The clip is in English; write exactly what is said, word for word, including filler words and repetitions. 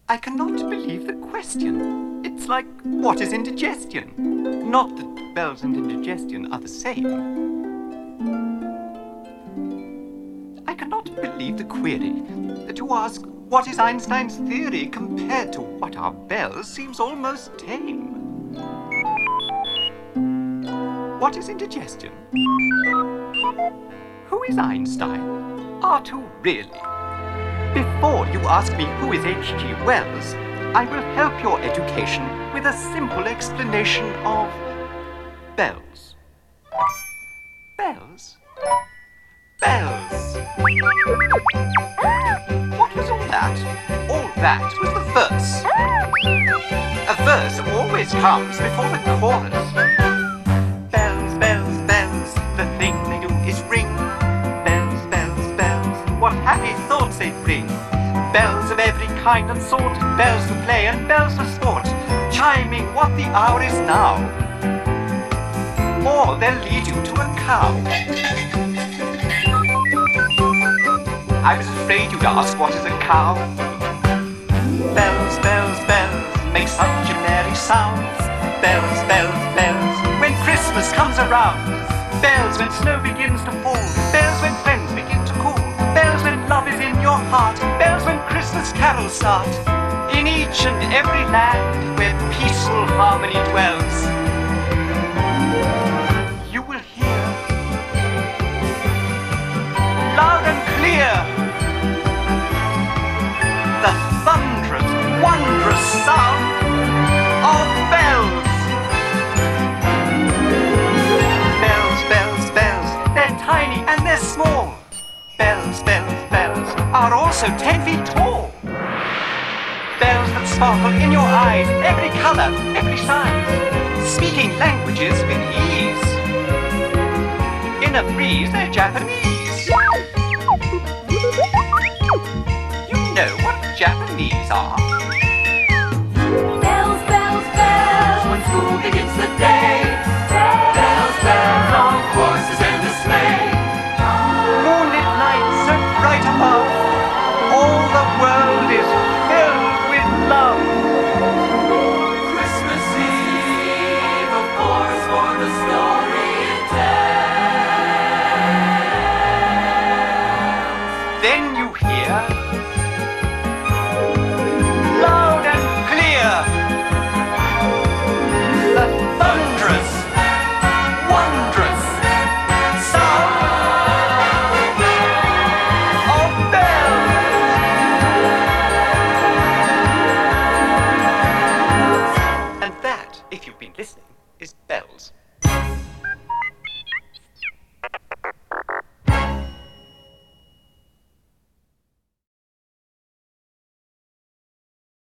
I cannot believe the question. It's like, what is indigestion? Not that bells and indigestion are the same. I cannot believe the query. To ask, what is Einstein's theory compared to what are bells seems almost tame. What is indigestion? Who is Einstein? R two, really? Before you ask me who is H G Wells, I will help your education with a simple explanation of bells. Bells? Bells. What was all that? All that was the verse. A verse always comes before the chorus. Bells, bells, bells, the thing they do is ring. Bells, bells, bells, what happy thoughts they bring. Bells of every kind and sort, bells to play and bells for sport, chiming what the hour is now. Or they'll lead you to a cow. I was afraid you'd ask what is a cow. Bells, bells, bells, make such a merry sound. Bells, bells, bells, when Christmas comes around. Bells when snow begins to fall. Bells when friends begin to call. Bells when love is in your heart. Bells when Christmas carols start. In each and every land where peaceful harmony dwells, you will hear loud and clear the thunderous, wondrous sound of bells. Bells, bells, bells, they're tiny and they're small. Bells, bells, bells are also ten feet tall. Bells that sparkle in your eyes, every color, every size, speaking languages with ease. In a breeze, they're Japanese. You know what Japanese are. Bells, bells, bells, when school begins the day. Bells, bells, on horses and a sleigh. Moonlit nights so bright above, all the world is filled with love. Christmas Eve, of course, for the story it tells. Then you hear loud and clear the thunderous, wondrous sound of bells. And that, if you've been listening, is bells.